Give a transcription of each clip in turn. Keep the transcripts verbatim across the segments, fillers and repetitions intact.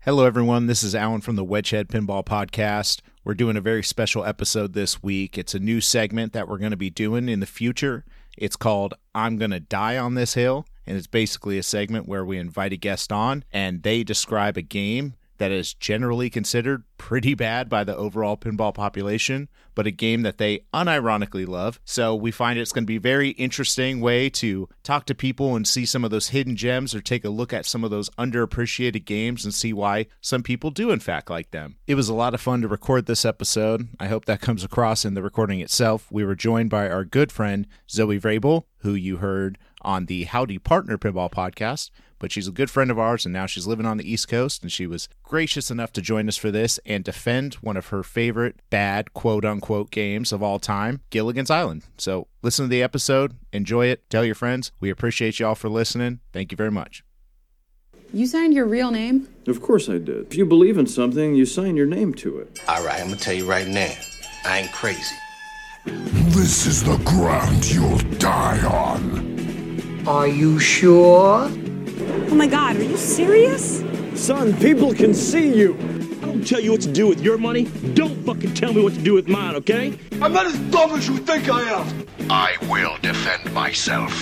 Hello, everyone. This is Alan from the Wedgehead Pinball Podcast. We're doing a very special episode this week. It's a new segment that we're going to be doing in the future. It's called I'm Gonna Die on This Hill, and it's basically a segment where we invite a guest on, and they describe a game that is generally considered pretty bad by the overall pinball population, but a game that they unironically love. So we find it's going to be a very interesting way to talk to people and see some of those hidden gems, or take a look at some of those underappreciated games and see why some people do in fact like them. It was a lot of fun to record this episode. I hope that comes across in the recording itself. We were joined by our good friend Zoe Vrabel, who you heard on the Howdy Partner Pinball Podcast, but she's a good friend of ours, and now she's living on the East Coast, and she was gracious enough to join us for this and defend one of her favorite bad quote-unquote games of all time, Gilligan's Island. So listen to the episode, enjoy it, tell your friends. We appreciate y'all for listening. Thank you very much. You signed your real name? Of course I did. If you believe in something, you sign your name to it. All right, I'm gonna tell you right now, I ain't crazy. This is the ground you'll die on. Are you sure? Oh my God, are you serious? Son, people can see you. I don't tell you what to do with your money. Don't fucking tell me what to do with mine, okay? I'm not as dumb as you think I am. I will defend myself.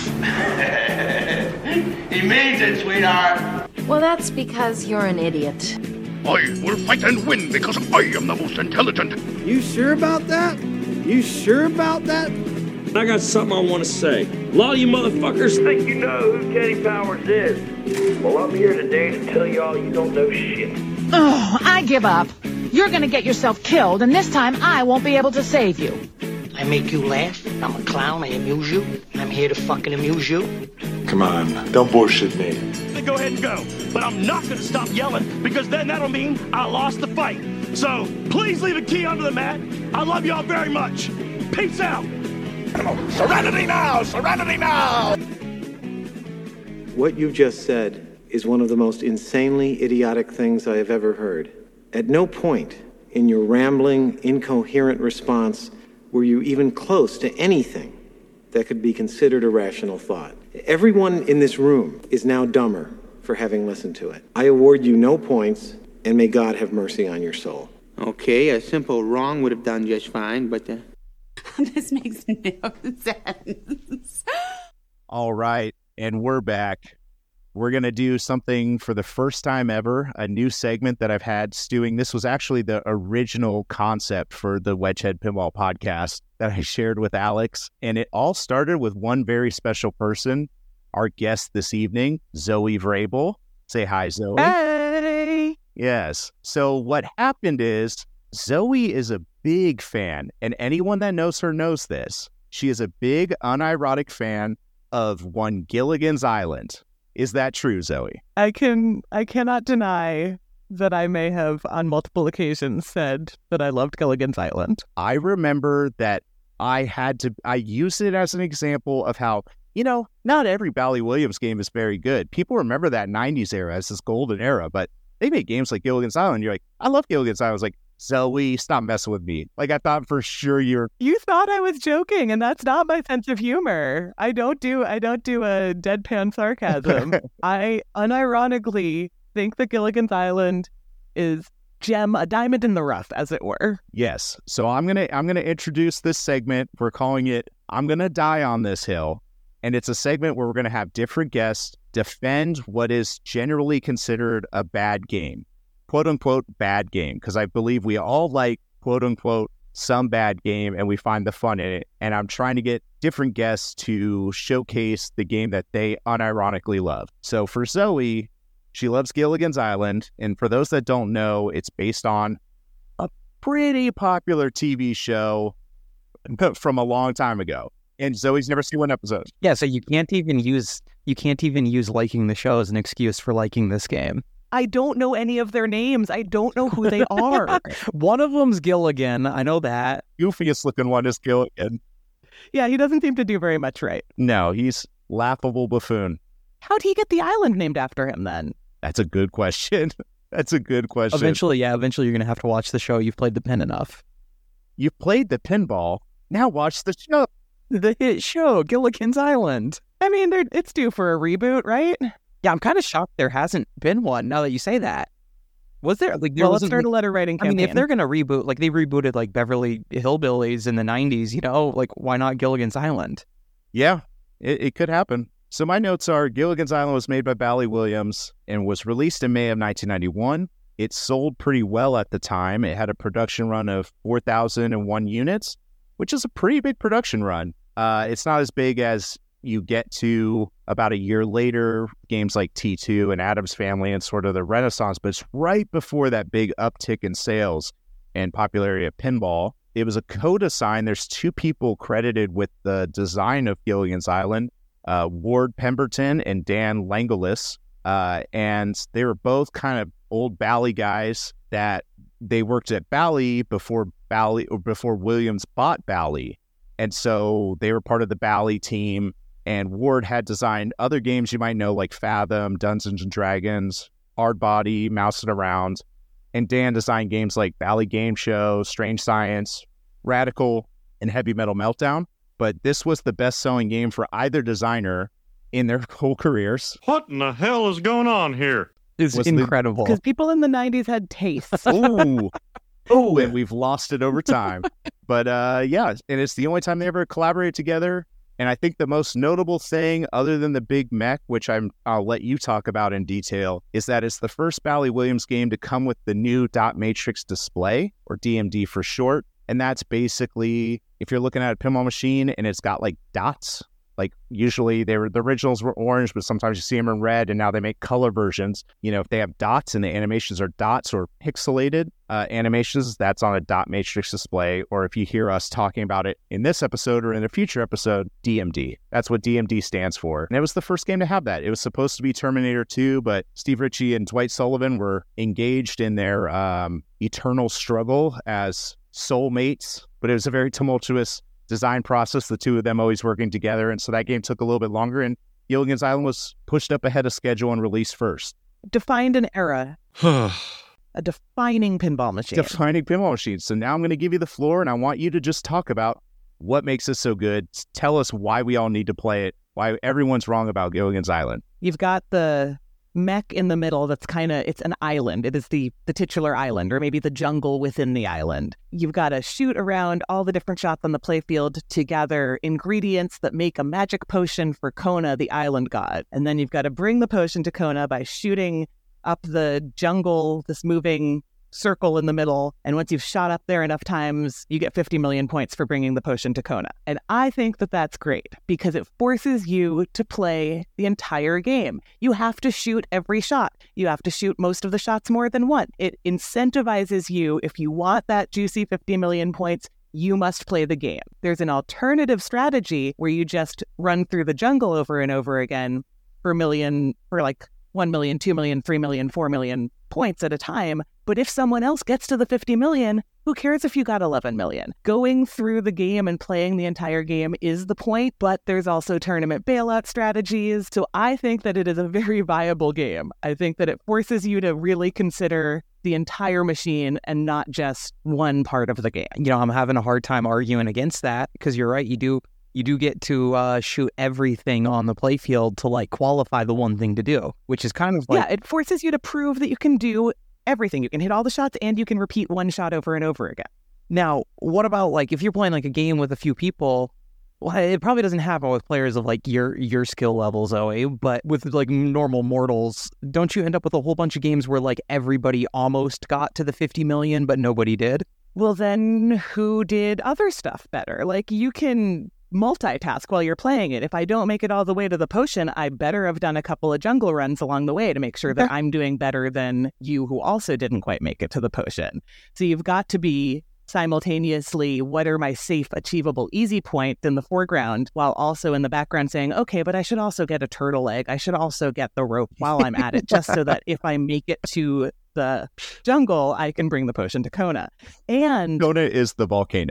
He means it, sweetheart. Well, that's because you're an idiot. I will fight and win because I am the most intelligent. You sure about that? You sure about that? I got something I want to say. A lot of you motherfuckers think you know who Teddy Powers is. Well, I'm here today to tell y'all you don't know shit. Oh, I give up. You're gonna get yourself killed, and this time I won't be able to save you. I make you laugh. I'm a clown. I amuse you. I'm here to fucking amuse you. Come on, don't bullshit me. Go ahead and go. But I'm not going to stop yelling, because then that'll mean I lost the fight. So please leave a key under the mat. I love y'all very much. Peace out. Serenity now! Serenity now! What you just said is one of the most insanely idiotic things I have ever heard. At no point in your rambling, incoherent response were you even close to anything that could be considered a rational thought. Everyone in this room is now dumber for having listened to it. I award you no points, and may God have mercy on your soul. Okay, a simple wrong would have done just fine, but... Uh... This makes no sense. All right, and we're back. We're going to do something for the first time ever, a new segment that I've had stewing. This was actually the original concept for the Wedgehead Pinball Podcast that I shared with Alex, and it all started with one very special person, our guest this evening, Zoe Vrabel. Say hi, Zoe. Hey! Yes. So what happened is Zoe is a big fan, and anyone that knows her knows this. She is a big, unironic fan of one Gilligan's Island. Is that true, Zoe? I can I cannot deny that I may have on multiple occasions said that I loved Gilligan's Island. I remember that I had to I used it as an example of how, you know, not every Bally Williams game is very good. People remember that nineties era as this golden era, but they made games like Gilligan's Island. You're like, I love Gilligan's Island. I was like, Zoe, stop messing with me. Like, I thought for sure you're... You thought I was joking, and that's not my sense of humor. I don't do I don't do a deadpan sarcasm. I unironically think that Gilligan's Island is gem, a diamond in the rough, as it were. Yes. So I'm gonna I'm gonna introduce this segment. We're calling it I'm Gonna Die on This Hill. And it's a segment where we're gonna have different guests defend what is generally considered a bad game. Quote unquote bad game, because I believe we all like quote unquote some bad game and we find the fun in it. And I'm trying to get different guests to showcase the game that they unironically love. So for Zoe, she loves Gilligan's Island. And for those that don't know, it's based on a pretty popular T V show from a long time ago. And Zoe's never seen one episode. Yeah, so you can't even use you can't even use liking the show as an excuse for liking this game. I don't know any of their names. I don't know who they are. One of them's Gilligan. I know that. Goofiest looking one is Gilligan. Yeah, he doesn't seem to do very much right. No, he's laughable buffoon. How'd he get the island named after him then? That's a good question. That's a good question. Eventually, yeah, eventually you're going to have to watch the show. You've played the pin enough. You've played the pinball. Now watch the show. The hit show, Gilligan's Island. I mean, it's due for a reboot, right? Yeah, I'm kind of shocked there hasn't been one now that you say that. Was there like there well, let's wasn't, start like, a letter writing I campaign. mean, if they're gonna reboot, like they rebooted like Beverly Hillbillies in the nineties, you know, like why not Gilligan's Island? Yeah, it, it could happen. So my notes are Gilligan's Island was made by Bally Williams and was released in May of nineteen ninety-one. It sold pretty well at the time. It had a production run of four thousand one units, which is a pretty big production run. Uh, it's not as big as you get to about a year later, games like T two and Addams Family and sort of the Renaissance, but it's right before that big uptick in sales and popularity of pinball. It was a co-design. There's two people credited with the design of Gilligan's Island, uh, Ward Pemberton and Dan Langelis, uh, and they were both kind of old Bally guys that they worked at Bally before Bally or before Williams bought Bally. And so they were part of the Bally team, and Ward had designed other games you might know like Fathom, Dungeons and Dragons, Hard Body, Mousing Around. And Dan designed games like Bally Game Show, Strange Science, Radical, and Heavy Metal Meltdown. But this was the best-selling game for either designer in their whole careers. What in the hell is going on here? It's was incredible. Because people in the nineties had tastes. Ooh. Oh, and we've lost it over time. But uh, yeah, and it's the only time they ever collaborated together. And I think the most notable thing, other than the Big Mech, which I'm, I'll let you talk about in detail, is that it's the first Bally Williams game to come with the new dot matrix display, or D M D for short. And that's basically, if you're looking at a pinball machine and it's got like dots, like usually they were, the originals were orange, but sometimes you see them in red, and now they make color versions. You know, if they have dots and the animations are dots or pixelated uh, animations, that's on a dot matrix display. Or if you hear us talking about it in this episode or in a future episode, D M D. That's what D M D stands for. And it was the first game to have that. It was supposed to be Terminator two, but Steve Ritchie and Dwight Sullivan were engaged in their um, eternal struggle as soulmates, but it was a very tumultuous design process, the two of them always working together, and so that game took a little bit longer, and Gilligan's Island was pushed up ahead of schedule and released first. Defined an era. A defining pinball machine. Defining pinball machine. So now I'm going to give you the floor, and I want you to just talk about what makes it so good. Tell us why we all need to play it, why everyone's wrong about Gilligan's Island. You've got the mech in the middle that's kind of, it's an island. It is the, the titular island, or maybe the jungle within the island. You've got to shoot around all the different shots on the playfield to gather ingredients that make a magic potion for Kona, the island god. And then you've got to bring the potion to Kona by shooting up the jungle, this moving circle in the middle. And once you've shot up there enough times, you get fifty million points for bringing the potion to Kona. And I think that that's great because it forces you to play the entire game. You have to shoot every shot. You have to shoot most of the shots more than one. It incentivizes you. If you want that juicy fifty million points, you must play the game. There's an alternative strategy where you just run through the jungle over and over again for a million, for like one million, two million, three million, four million points at a time. But if someone else gets to the fifty million, who cares if you got eleven million? Going through the game and playing the entire game is the point, but there's also tournament bailout strategies. So I think that it is a very viable game. I think that it forces you to really consider the entire machine and not just one part of the game. You know, I'm having a hard time arguing against that because you're right. You do you do get to uh, shoot everything on the playfield to like qualify the one thing to do, which is kind of like... Yeah, it forces you to prove that you can do everything. You can hit all the shots and you can repeat one shot over and over again. Now, what about like if you're playing like a game with a few people? Well, it probably doesn't happen with players of like your your skill level, Zoe, but with like normal mortals, don't you end up with a whole bunch of games where like everybody almost got to the fifty million, but nobody did? Well, then who did other stuff better? Like you can multitask while you're playing it. If I don't make it all the way to the potion, I better have done a couple of jungle runs along the way to make sure that I'm doing better than you who also didn't quite make it to the potion. So you've got to be simultaneously, what are my safe, achievable, easy points in the foreground, while also in the background saying, okay, but I should also get a turtle egg. I should also get the rope while I'm at it, just so that if I make it to the jungle, I can bring the potion to Kona. And Kona is the volcano.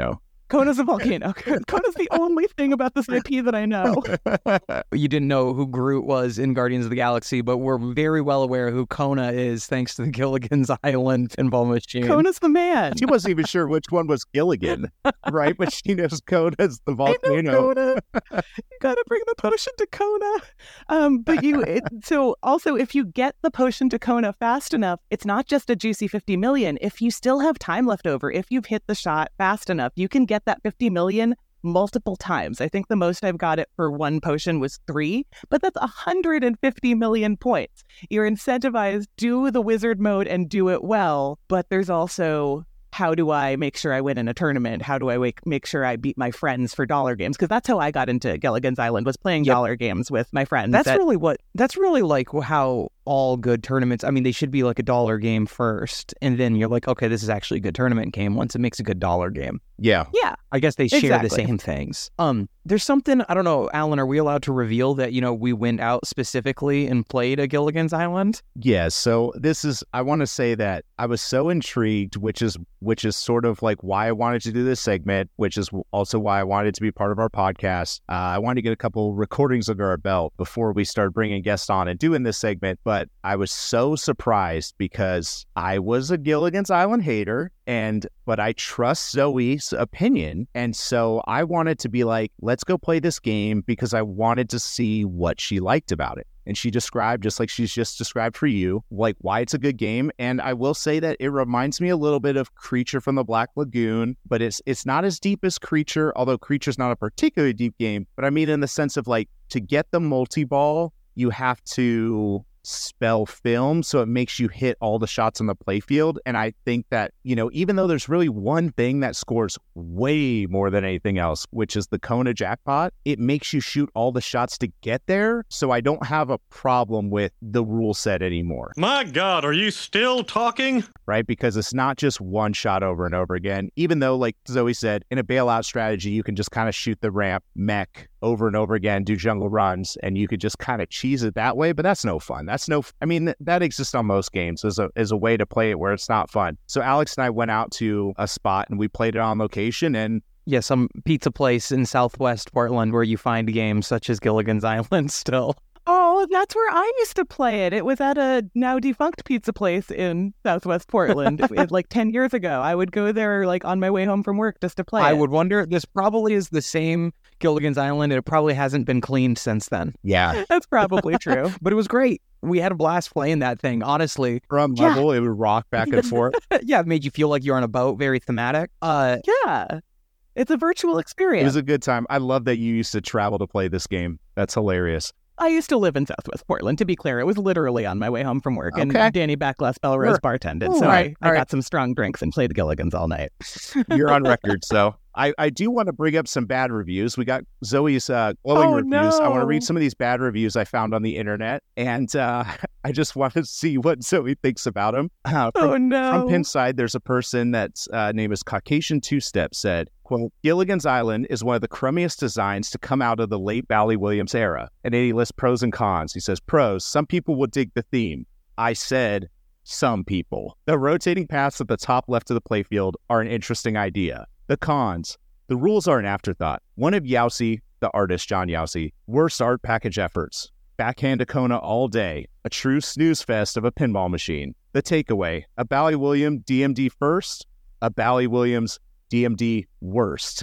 Kona's a volcano. Kona's the only thing about this I P that I know. You didn't know who Groot was in Guardians of the Galaxy, but we're very well aware who Kona is thanks to the Gilligan's Island pinball machine. Kona's the man. She wasn't even sure which one was Gilligan, right? But she knows Kona's the volcano. I know Kona. You gotta bring the potion to Kona. Um, but you, it, so also if you get the potion to Kona fast enough, it's not just a juicy fifty million. If you still have time left over, if you've hit the shot fast enough, you can get that fifty million multiple times. I think the most I've got it for one potion was three, but that's one hundred fifty million points. You're incentivized, do the wizard mode and do it well, but there's also, how do I make sure I win in a tournament? How do I make, make sure I beat my friends for dollar games? Because that's how I got into Gilligan's Island, was playing yep. dollar games with my friends. That's that... really what, that's really like how all good tournaments, I mean, they should be like a dollar game first, and then you're like, okay, this is actually a good tournament game once it makes a good dollar game. Yeah. Yeah. I guess they share exactly. the same things. Um, there's something, I don't know, Alan, are we allowed to reveal that, you know, we went out specifically and played a Gilligan's Island? Yeah, so this is, I want to say that I was so intrigued, which is which is sort of like why I wanted to do this segment, which is also why I wanted to be part of our podcast. Uh, I wanted to get a couple recordings under our belt before we start bringing guests on and doing this segment, but I was so surprised because I was a Gilligan's Island hater, and but I trust Zoe's opinion, and so I wanted to be like, let's go play this game because I wanted to see what she liked about it. And she described, just like she's just described for you, like why it's a good game. And I will say that it reminds me a little bit of Creature from the Black Lagoon, but it's it's not as deep as Creature, although Creature's not a particularly deep game. But I mean in the sense of like, to get the multi-ball, you have to spell film, so it makes you hit all the shots on the playfield. And I think that, you know, even though there's really one thing that scores way more than anything else, which is the Kona jackpot, it makes you shoot all the shots to get there. So I don't have a problem with the rule set anymore. My God, are you still talking? Right? Because it's not just one shot over and over again, even though, like Zoe said, in a bailout strategy, you can just kind of shoot the ramp mech over and over again, do jungle runs, and you could just kind of cheese it that way, but that's no fun. That's no, I mean, th- that exists on most games as a, as a way to play it where it's not fun. So Alex and I went out to a spot and we played it on location, and yeah, some pizza place in Southwest Portland where you find games such as Gilligan's Island still. Oh, that's where I used to play it. It was at a now defunct pizza place in Southwest Portland. it, it, like ten years ago. I would go there like on my way home from work just to play I it. would wonder, this probably is the same Gilligan's Island. It probably hasn't been cleaned since then. Yeah. That's probably true. But it was great. We had a blast playing that thing, honestly. From yeah. level, it would rock back and forth. Yeah, it made you feel like you're on a boat, very thematic. Uh, yeah. It's a virtual experience. It was a good time. I love that you used to travel to play this game. That's hilarious. I used to live in Southwest Portland, to be clear. It was literally on my way home from work. Okay. And Danny Backlash Belrose Sure. bartended. All so right. I, I All got right. some strong drinks and played Gilligan's all night. You're on record, so I, I do want to bring up some bad reviews. We got Zoe's uh, glowing Oh, reviews. I want to no. read some of these bad reviews I found on the internet, and uh, I just want to see what Zoe thinks about them. Uh, from, Oh, no. From Pinside, there's a person that's uh, name is Caucasian Two Step said, quote, Gilligan's Island is one of the crummiest designs to come out of the late Bally Williams era. And then he lists pros and cons. He says, pros, some people will dig the theme. I said, some people. The rotating paths at the top left of the playfield are an interesting idea. The cons. The rules are an afterthought. One of Yowsey, the artist John Yowsey, worst art package efforts. Backhand to Kona all day. A true snooze fest of a pinball machine. The takeaway. A Bally Williams D M D first. A Bally Williams D M D worst.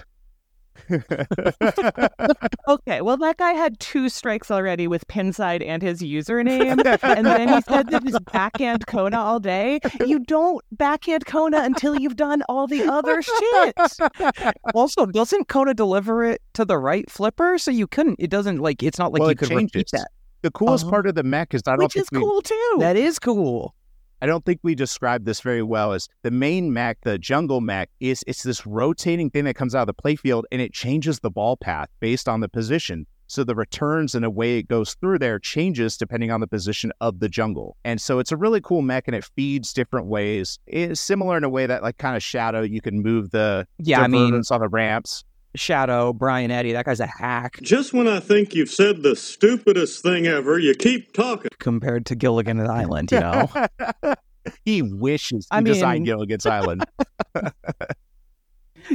Okay, well, that guy had two strikes already with Pinside and his username, and then he said that his backhand Kona all day. You don't backhand Kona until you've done all the other shit. Also, doesn't Kona deliver it to the right flipper? So you couldn't, it doesn't like, it's not like Well, you it could changes. repeat that. The coolest Uh-huh. part of the mech is I don't Which think is we, cool, too. That is cool. I don't think we described this very well. Is the main mech, the jungle mech, is it's this rotating thing that comes out of the playfield, and it changes the ball path based on the position. So the returns and the way it goes through there changes depending on the position of the jungle. And so it's a really cool mech, and it feeds different ways. It's similar in a way that, like, kind of Shadow, you can move the Yeah, I mean- divergence on the ramps. Shadow, Brian Eddy, that guy's a hack Just when I think you've said the stupidest thing ever, you keep talking. compared to Gilligan's Island, you know? He wishes he I mean- designed Gilligan's Island.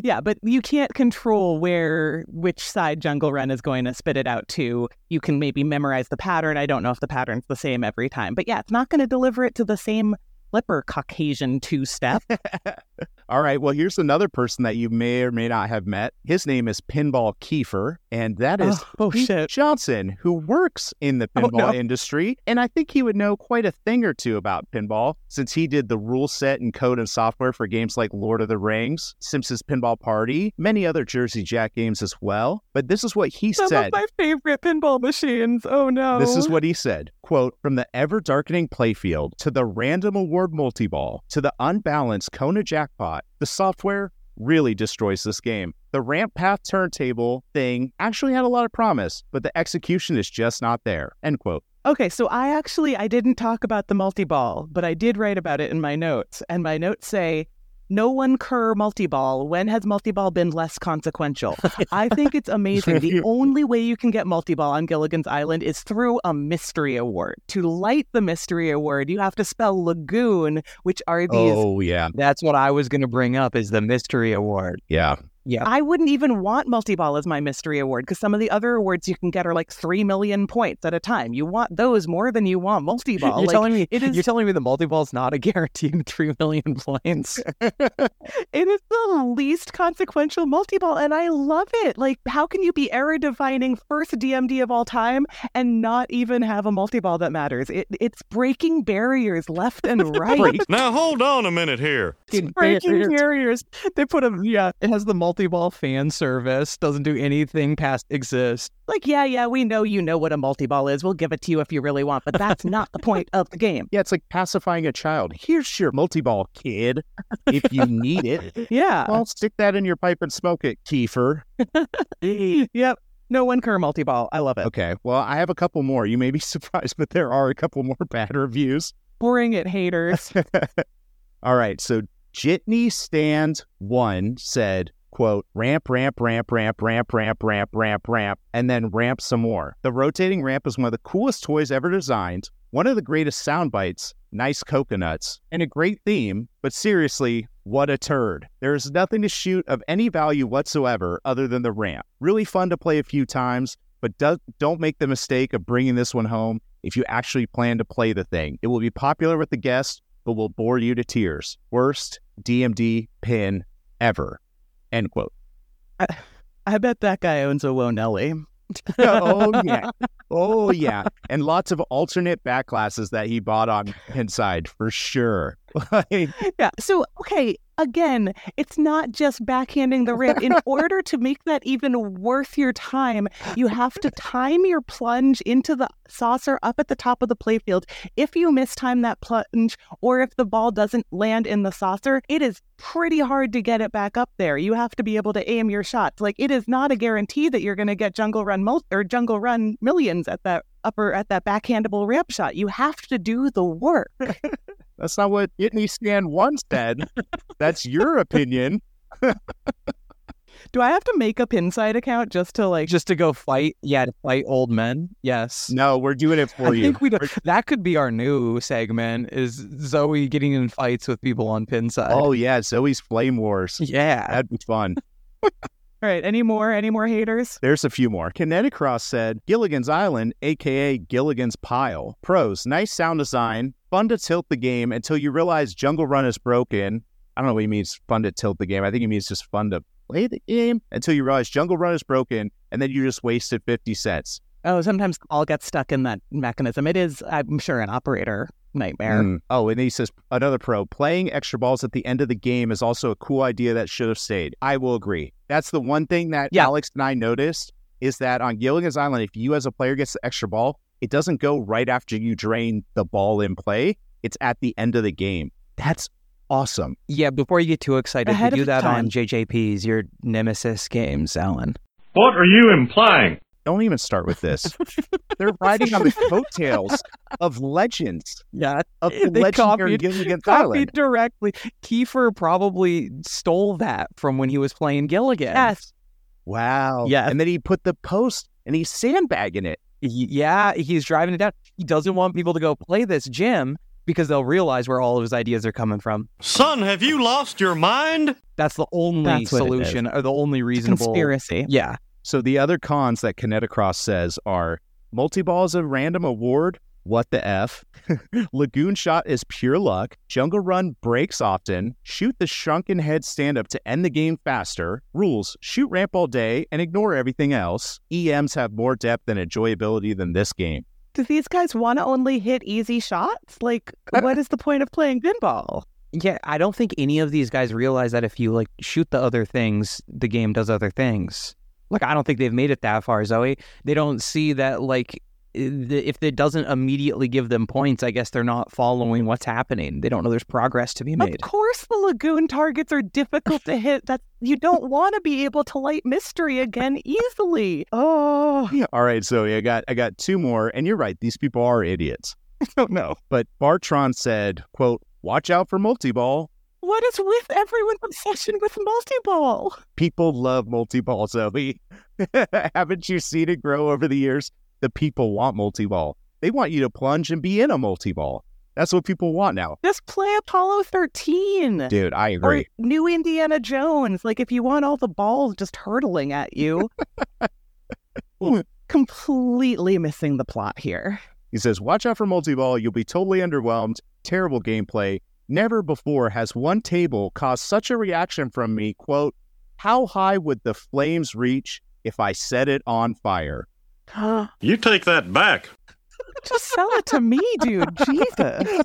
Yeah, but you can't control where which side Jungle Run is going to spit it out to. You can maybe memorize the pattern. I don't know if the pattern's the same every time. But yeah, it's not going to deliver it to the same flipper Caucasian two-step. All right, well, here's another person that you may or may not have met. His name is Pinball Kiefer, and that is oh, oh, Pete shit. Johnson, who works in the pinball oh, no. industry. And I think he would know quite a thing or two about pinball, since he did the rule set and code and software for games like Lord of the Rings, Simpsons Pinball Party, many other Jersey Jack games as well. But this is what he Some said. Some of my favorite pinball machines. Oh, no. This is what he said. Quote, from the ever-darkening playfield to the random award multi-ball to the unbalanced Kona jackpot, the software really destroys this game. The ramp path turntable thing actually had a lot of promise, but the execution is just not there. End quote. Okay, so I actually, I didn't talk about the multi-ball, but I did write about it in my notes. And my notes say, no one cur multi-ball. When has multi-ball been less consequential? I think it's amazing. The only way you can get multi-ball on Gilligan's Island is through a mystery award. To light the mystery award, you have to spell lagoon, which are these... Oh, yeah. That's what I was going to bring up is the mystery award. Yeah. Yeah. I wouldn't even want multi-ball as my mystery award because some of the other awards you can get are like three million points at a time. You want those more than you want multi-ball. You're like, telling me it is... you're telling me the multi-ball is not a guaranteed three million points. It is the least consequential multi-ball, and I love it. Like, how can you be error defining first D M D of all time and not even have a multi-ball that matters? It, it's breaking barriers left and right. Now hold on a minute here. It's breaking barriers. They put a yeah. It has the multi-ball fan service. Doesn't do anything past exist. Like, yeah, yeah, we know you know what a multi-ball is. We'll give it to you if you really want, but that's not the point of the game. Yeah, it's like pacifying a child. Here's your multi-ball, kid, if you need it. Yeah. Well, stick that in your pipe and smoke it, Kiefer. Yep. No one cur multi-ball. I love it. Okay, well, I have a couple more. You may be surprised, but there are a couple more bad reviews. Bring it, haters. All right, so Jitney Stand One said, quote, ramp, ramp, ramp, ramp, ramp, ramp, ramp, ramp, ramp, and then ramp some more. The rotating ramp is one of the coolest toys ever designed, one of the greatest sound bites, nice coconuts, and a great theme, but seriously, what a turd. There is nothing to shoot of any value whatsoever other than the ramp. Really fun to play a few times, but do- don't make the mistake of bringing this one home if you actually plan to play the thing. It will be popular with the guests, but will bore you to tears. Worst D M D pin ever. End quote. I, I bet that guy owns a Wonelli. Oh, yeah. Oh, yeah. And lots of alternate back classes that he bought on Pinside, for sure. Yeah. So, okay, again, it's not just backhanding the ramp. In order to make that even worth your time, you have to time your plunge into the saucer up at the top of the playfield. If you mistime that plunge, or if the ball doesn't land in the saucer, it is pretty hard to get it back up there. You have to be able to aim your shots. Like, it is not a guarantee that you're going to get Jungle Run mul- or Jungle Run millions at that upper at that backhandable ramp shot. You have to do the work. That's not what Jitney Stand One said. That's your opinion. Do I have to make a Pinside account just to like just to go fight? Yeah, to fight old men. Yes. No, we're doing it for I you. think we do. That could be our new segment: is Zoe getting in fights with people on Pinside? Oh yeah, Zoe's Flame Wars. Yeah, that'd be fun. All right, any more? Any more haters? There's a few more. Kineticross said, Gilligan's Island, a k a. Gilligan's Pile. Pros, nice sound design, fun to tilt the game until you realize Jungle Run is broken. I don't know what he means fun to tilt the game. I think he means just fun to play the game until you realize Jungle Run is broken, and then you just wasted fifty cents. Oh, sometimes I'll get stuck in that mechanism. It is, I'm sure, an operator nightmare. Mm. Oh, and he says, another pro, playing extra balls at the end of the game is also a cool idea that should have stayed. I will agree. That's the one thing that yeah. Alex and I noticed is that on Gilligan's Island, if you as a player gets the extra ball, it doesn't go right after you drain the ball in play. It's at the end of the game. That's awesome. Yeah, before you get too excited, Ahead we do that time. on J J P's, your Nemesis games, Alan. What are you implying? Don't even start with this. They're riding on the coattails of legends. Yeah, of the they legendary copied, Gilligan's copied Island. directly. Kiefer probably stole that from when he was playing Gilligan. Yes. Wow. Yeah. And then he put the post and he's sandbagging it. Yeah, he's driving it down. He doesn't want people to go play this gym because they'll realize where all of his ideas are coming from. Son, have you lost your mind? That's the only That's what it solution, is. or the only reasonable Conspiracy. Yeah. So the other cons that Kinetacross says are multi-ball is a random award. What the F? Lagoon Shot is pure luck. Jungle Run breaks often. Shoot the shrunken head stand-up to end the game faster. Rules, shoot ramp all day and ignore everything else. E Ms have more depth and enjoyability than this game. Do these guys want to only hit easy shots? Like, what is the point of playing pinball? Yeah, I don't think any of these guys realize that if you like shoot the other things, the game does other things. Like, I don't think they've made it that far, Zoe. They don't see that, like, if it doesn't immediately give them points, I guess they're not following what's happening. They don't know there's progress to be made. Of course the Lagoon targets are difficult to hit. That you don't want to be able to light mystery again easily. Oh. All right, Zoe, I got I got two more, and you're right. These people are idiots. I don't know. But Bartron said, quote, watch out for multi-ball. What is with everyone's obsession with multi-ball? People love multi-ball, Zoe. Haven't you seen it grow over the years? The people want multi-ball. They want you to plunge and be in a multi-ball. That's what people want now. Just play Apollo thirteen. Dude, I agree. Or New Indiana Jones. Like, if you want all the balls just hurtling at you. Completely missing the plot here. He says, watch out for multi-ball. You'll be totally underwhelmed. Terrible gameplay. Never before has one table caused such a reaction from me. Quote, how high would the flames reach if I set it on fire? You take that back. Just sell it to me, dude. Jesus.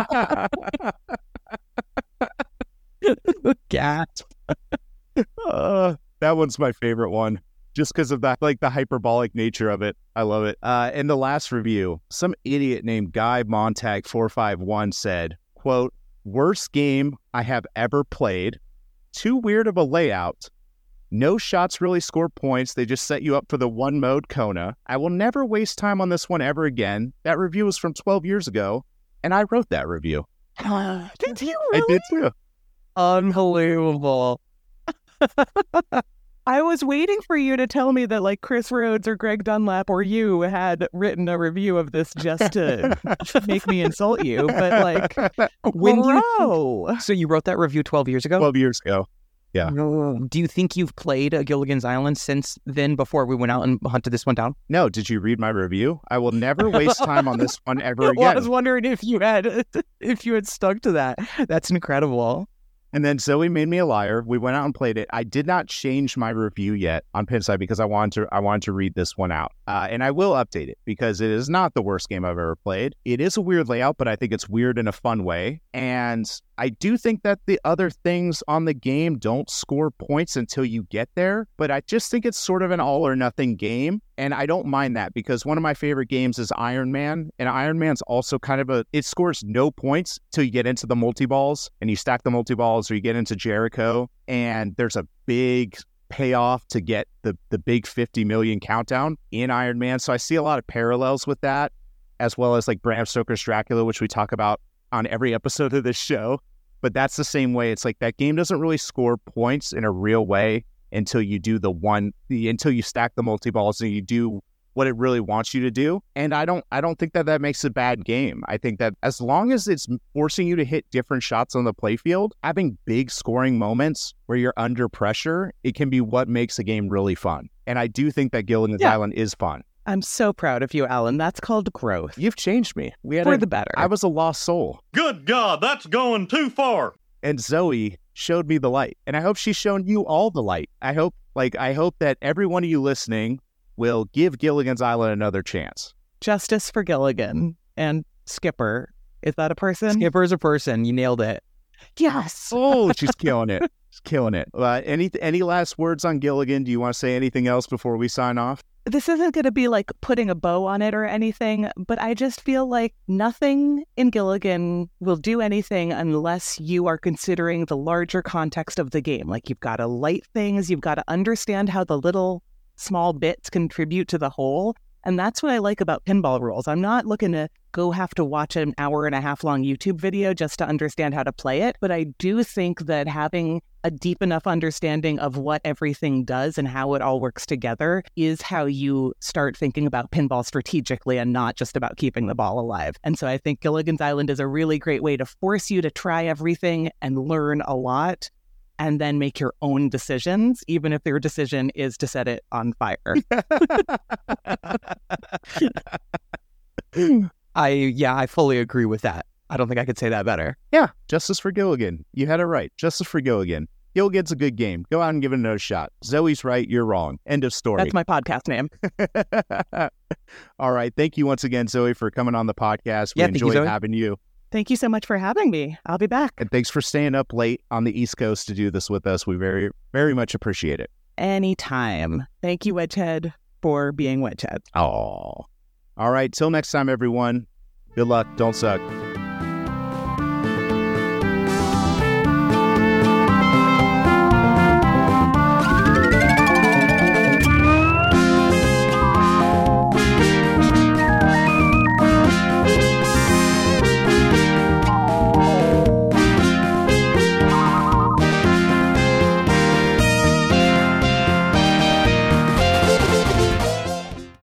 Gat. uh, that one's my favorite one. Just because of that, like the hyperbolic nature of it. I love it. Uh, in the last review, some idiot named Guy Montag four five one said, quote, worst game I have ever played. Too weird of a layout. No shots really score points. They just set you up for the one mode Kona. I will never waste time on this one ever again. That review was from twelve years ago, and I wrote that review. Uh, did you really? I did too. Unbelievable. I was waiting for you to tell me that, like, Chris Rhodes or Greg Dunlap or you had written a review of this just to make me insult you. But, like, when bro. You, so you wrote that review twelve years ago? twelve years ago. Yeah. Do you think you've played a Gilligan's Island since then, before we went out and hunted this one down? No. Did you read my review? I will never waste time on this one ever again. Well, I was wondering if you had if you had stuck to that. That's incredible. And then Zoe made me a liar. We went out and played it. I did not change my review yet on Pinside because I wanted to I wanted to read this one out. Uh, and I will update it because it is not the worst game I've ever played. It is a weird layout, but I think it's weird in a fun way. And I do think that the other things on the game don't score points until you get there. But I just think it's sort of an all or nothing game. And I don't mind that because one of my favorite games is Iron Man. And Iron Man's also kind of a, it scores no points till you get into the multi-balls and you stack the multi-balls or you get into Jericho. And there's a big payoff to get the, the big fifty million countdown in Iron Man. So I see a lot of parallels with that, as well as like Bram Stoker's Dracula, which we talk about on every episode of this show. But that's the same way. It's like that game doesn't really score points in a real way until you do the one, the, until you stack the multi-balls and you do what it really wants you to do. And I don't, I don't think that that makes a bad game. I think that as long as it's forcing you to hit different shots on the playfield, having big scoring moments where you're under pressure, it can be what makes a game really fun. And I do think that Gilligan's Yeah. Island is fun. I'm so proud of you, Alan. That's called growth. You've changed me. We had For a, the better. I was a lost soul. Good God, that's going too far. And Zoe showed me the light. And I hope she's shown you all the light. I hope, like, I hope that every one of you listening will give Gilligan's Island another chance. Justice for Gilligan and Skipper. Is that a person? Skipper's a person. You nailed it. Yes. Oh, she's killing it. She's killing it. Uh, any any last words on Gilligan? Do you want to say anything else before we sign off? This isn't going to be like putting a bow on it or anything, but I just feel like nothing in Gilligan will do anything unless you are considering the larger context of the game. Like, you've got to light things, you've got to understand how the little small bits contribute to the whole. And that's what I like about Pinball Rules. I'm not looking to go have to watch an hour and a half long YouTube video just to understand how to play it. But I do think that having a deep enough understanding of what everything does and how it all works together is how you start thinking about pinball strategically and not just about keeping the ball alive. And so I think Gilligan's Island is a really great way to force you to try everything and learn a lot and then make your own decisions, even if your decision is to set it on fire. I, yeah, I fully agree with that. I don't think I could say that better. Yeah, justice for Gilligan. You had it right. Justice for Gilligan. Gilligan's a good game. Go out and give it another shot. Zoe's right. You're wrong. End of story. That's my podcast name. All right. Thank you once again, Zoe, for coming on the podcast. We yeah, enjoyed you, having you. Thank you so much for having me. I'll be back. And thanks for staying up late on the East Coast to do this with us. We very, very much appreciate it. Anytime. Thank you, Wedgehead, for being Wedgehead. Oh. All right. Till next time, everyone. Good luck. Don't suck.